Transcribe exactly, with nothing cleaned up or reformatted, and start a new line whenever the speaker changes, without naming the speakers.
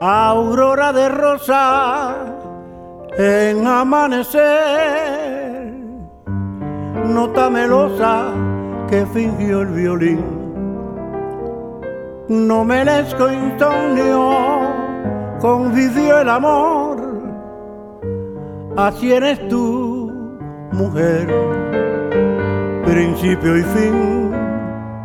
aurora de rosa en amanecer, nota melosa que fingió el violín, novelesco insomnio convivió el amor, así eres tú, mujer, principio y fin